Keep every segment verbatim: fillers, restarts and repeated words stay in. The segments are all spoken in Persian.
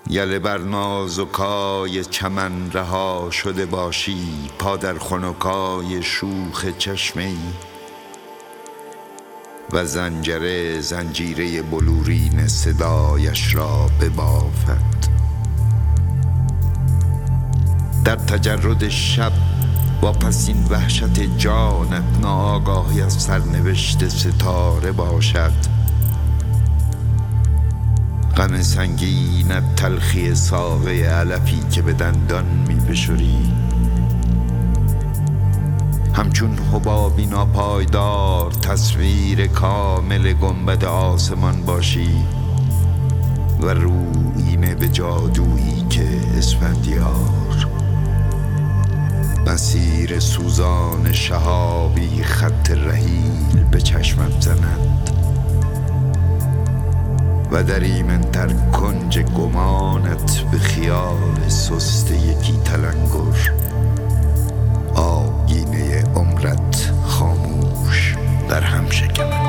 یله بر نازکای چمن رها شده باشی، پا در خنکای شوخ چشمه ای و زنجره زنجیره بلورین صدایش را ببافد. در تجرد شب واپس این وحشت جانت ناآگاهی از سرنوشت ستاره باشد. غم سنگینت تلخی ساقه علفی که به دندان می بشوری، همچون حبابی ناپایدار تصویر کامل گنبد آسمان باشی و رویینه به جادویی که اسفندیار مسیر سوزان شهابی خط رحیل به چشمت زند و در ایمن‌تر کنج گمانت به خیال سست یکی تلنگر آگینه عمرت خاموش در هم شکند.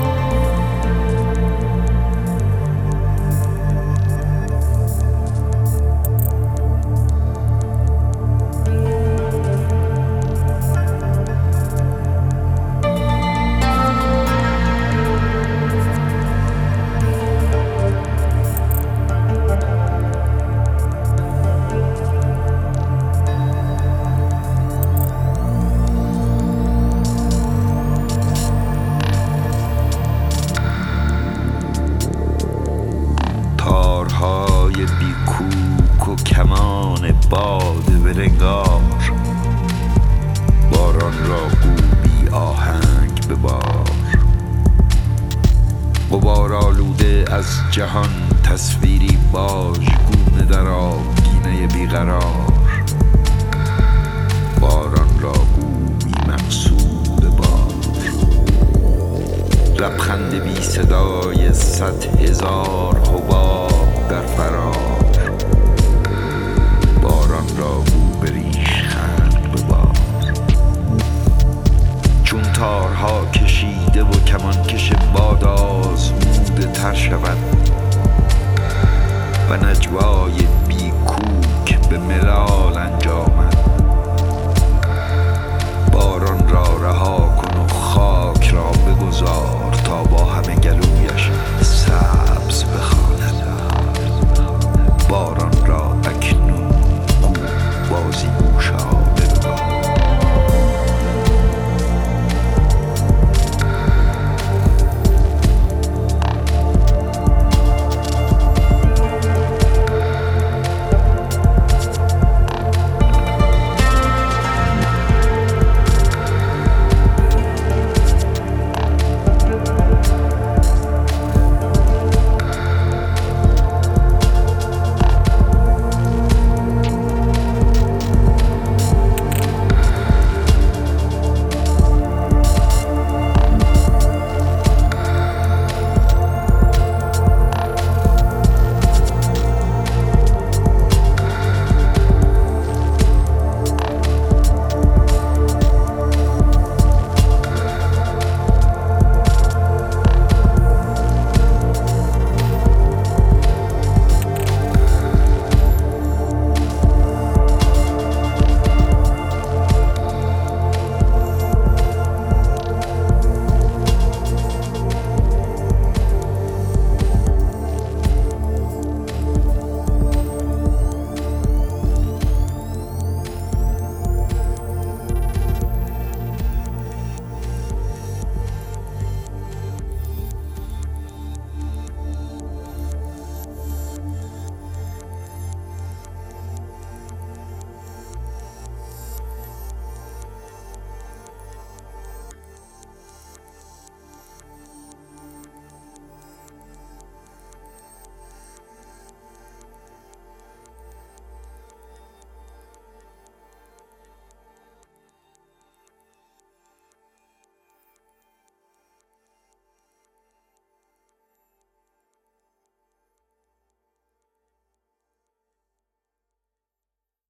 بی کوک و کمان باد برنگار، باران را گو بی آهنگ ببار. غبار آلوده از جهان تصویری باژگونه در آبگینه بیقرار، باران را گو بی مقصود ببار. لبخند بی صدای صد هزار حباب در فراز